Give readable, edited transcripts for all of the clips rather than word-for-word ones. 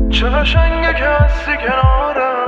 چه قشنگه که هستی کنارم.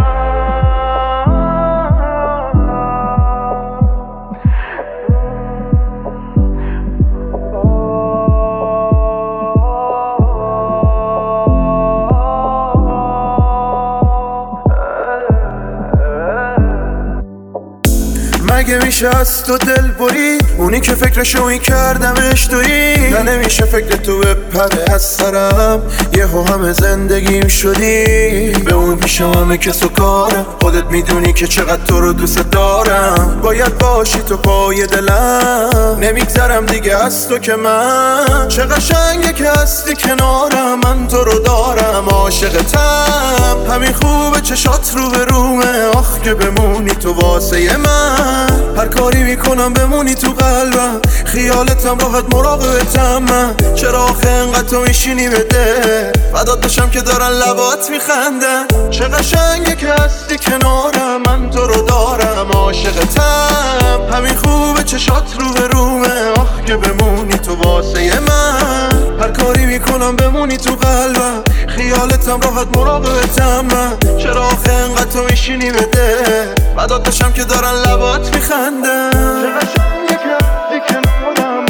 مگه میشه از تو دل بری؟ اونی که فکرشو این کردمش تویی. نه نمیشه فکر تو بپره از سرم، یهو همه زندگیم شدی. به اون پیشم همه کس و کارم، خودت میدونی که چقدر تو رو دوست دارم. باید باشی تو پای دلم، نمیگذرم دیگه از تو که من. چه قشنگه که هستی کنارم، من تو رو دارم عاشقتم. همین خوبه چشات رو به رومه، آخ که بمونی تو واسه من. هر کاری میکنم بمونی تو قلبم، خیالتم راحت مراقبتم من. چرا آخه انقدر تو میشینی بده، فدات بشم که دارن لبات میخندن. چه قشنگه که هستی کنارم، من تو رو دارم عاشقتم. همین خوبه چشات رو به رومه، آخ که بمونی تو واسه من. هر کاری میکنم بمونی تو قلبم، خیالتم راحت مراقبتم من. چرا آخه انقدر تو میشینی بده، فدات بشم که دارن لبات میخندن. چه قشنگه که هستی کنارم،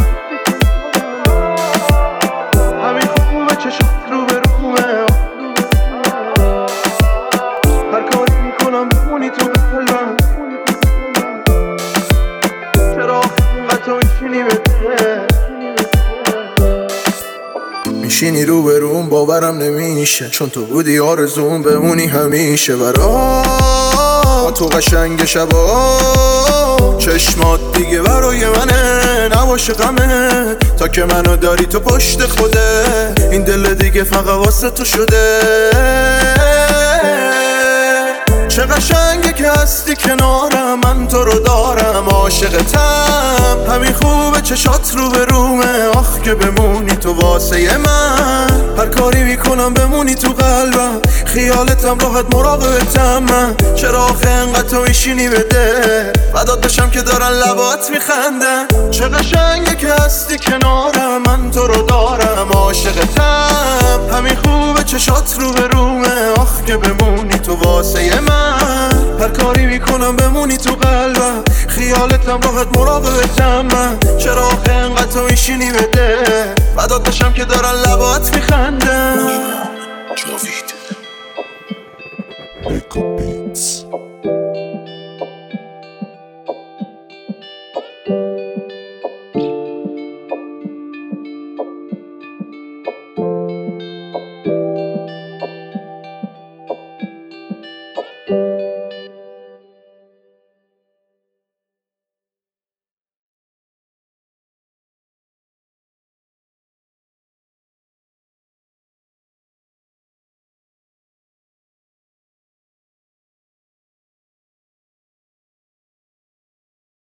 همین خوبه چشات رو به رومه. هر کاری میکنم بمونی تو قلبم، چرا آخه تو میشینی بده. میشینی رو به روم باورم نمیشه، چون تو بودی آرزوم بمونی همیشه. برا تو قشنگ شبا، چشمات دیگه برای منه، نباشه غمه تا که منو داری تو پشت خوده. این دل دیگه فقط واسه تو شده. چه قشنگه که هستی کنارم، من تو رو دارم عاشقتم. همین خوبه چشات رو به رومه، آخ که بمونی تو واسه من. هر کاری میکنم بمونی تو قلبم، خیالتم راحت مراقبتم من. چرا آخه انقدر تو میشینی بده، فدات بشم که دارن لبات میخندن. چه قشنگه که هستی کنارم، من تو رو دارم عاشقتم. همین خوبه چشات رو به رومه، آخ که بمونی تو واسه من. هر کاری میکنم بمونی تو قلبم، خیالتم راحت مراقبتم من. چرا آخه انقدر تو میشینی بده، فدات بشم که دارن لبات میخندن. جاوید